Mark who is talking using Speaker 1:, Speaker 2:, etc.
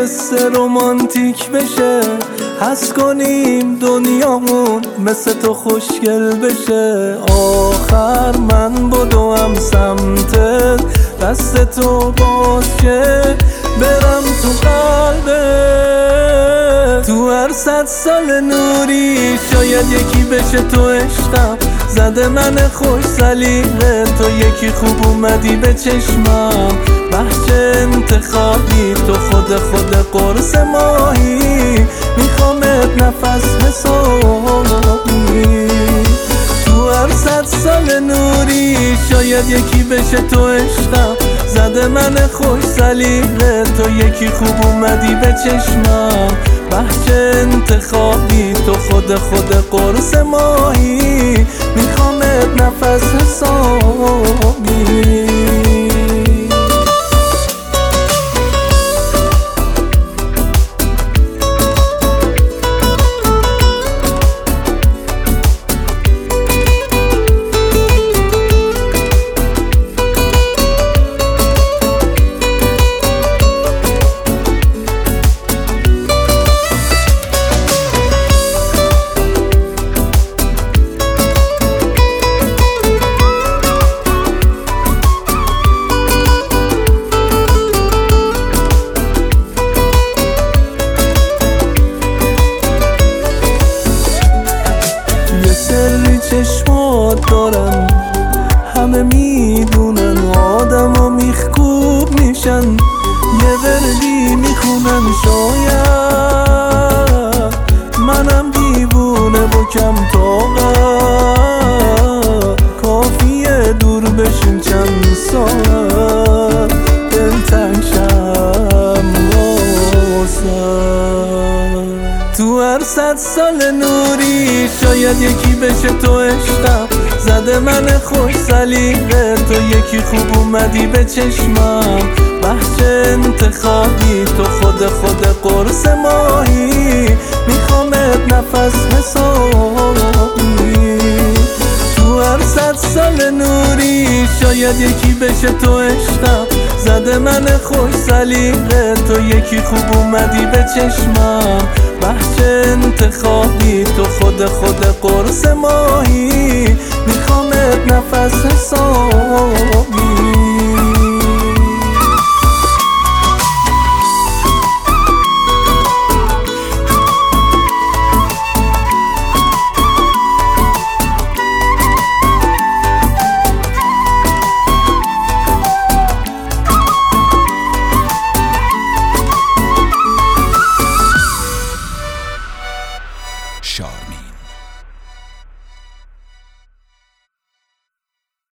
Speaker 1: قصه رومانتیک بشه، حس کنیم دنیامون مثل تو خوشگل بشه. آخر من بدوم سمتت، دست تو باز شه، برم تو قلبت. تو هر 100 سال نوری شاید یکی بشه تو عشقم، زده من خوش سلیقه، تو یکی خوب اومدی به چشمم. بخش انتخابی تو خود قرص ماهی، میخوامت نفس حسابی. تو هر 100 سال نوری شاید یکی بشه تو عشقم، زده من خوش سلیقه، تو یکی خوب اومدی به چشمم. بخش انتخابی تو خود قرص ماهی، میخوامت نفس حسابی. سری چشمات دارن، همه میدونن، آدم ها میخکوب میشن، یه وردی میخونن. شاید منم دیوونه و کم طاقت، کافیه دور بشیم چند ساعت، دلتنگ شم واسه. تو هر 100 سال نوری شاید یکی بشه تو عشقم، زده من خوش سلیقه، تو یکی خوب اومدی به چشمم. بخش انتخابی تو خود قرص ماهی، میخوامت نفس حسابی. تو هر 100 سال نوری شاید یکی بشه تو عشقم، زده من خوش سلیقه، تو یکی خوب اومدی به چشمم. بخش انتخابی تو خود قرص ماهی، میخوامت نفس حسابی.
Speaker 2: Charmin.